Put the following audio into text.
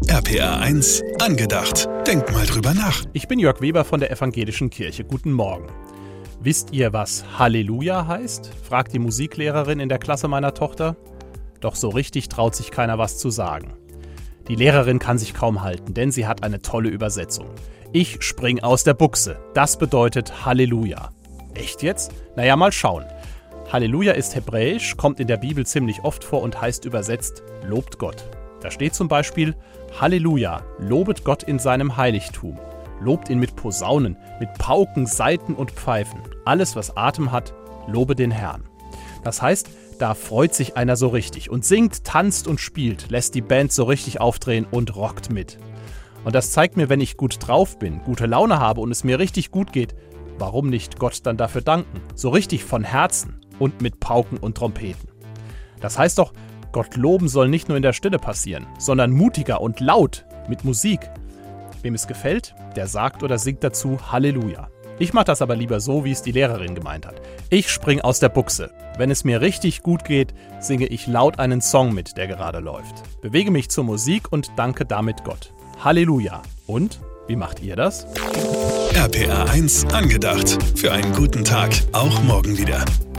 RPR 1 angedacht. Denk mal drüber nach. Ich bin Jörg Weber von der Evangelischen Kirche. Guten Morgen. Wisst ihr, was Halleluja heißt? Fragt die Musiklehrerin in der Klasse meiner Tochter. Doch so richtig traut sich keiner was zu sagen. Die Lehrerin kann sich kaum halten, denn sie hat eine tolle Übersetzung. Ich spring aus der Buchse. Das bedeutet Halleluja. Echt jetzt? Naja, mal schauen. Halleluja ist hebräisch, kommt in der Bibel ziemlich oft vor und heißt übersetzt Lobt Gott. Da steht zum Beispiel Halleluja, lobet Gott in seinem Heiligtum. Lobt ihn mit Posaunen, mit Pauken, Saiten und Pfeifen. Alles, was Atem hat, lobe den Herrn. Das heißt, da freut sich einer so richtig und singt, tanzt und spielt, lässt die Band so richtig aufdrehen und rockt mit. Und das zeigt mir, wenn ich gut drauf bin, gute Laune habe und es mir richtig gut geht, warum nicht Gott dann dafür danken? So richtig von Herzen und mit Pauken und Trompeten. Das heißt doch, Gott loben soll nicht nur in der Stille passieren, sondern mutiger und laut mit Musik. Wem es gefällt, der sagt oder singt dazu Halleluja. Ich mache das aber lieber so, wie es die Lehrerin gemeint hat. Ich spring aus der Buchse. Wenn es mir richtig gut geht, singe ich laut einen Song mit, der gerade läuft. Bewege mich zur Musik und danke damit Gott. Halleluja. Und, wie macht ihr das? RPR 1 angedacht. Für einen guten Tag, auch morgen wieder.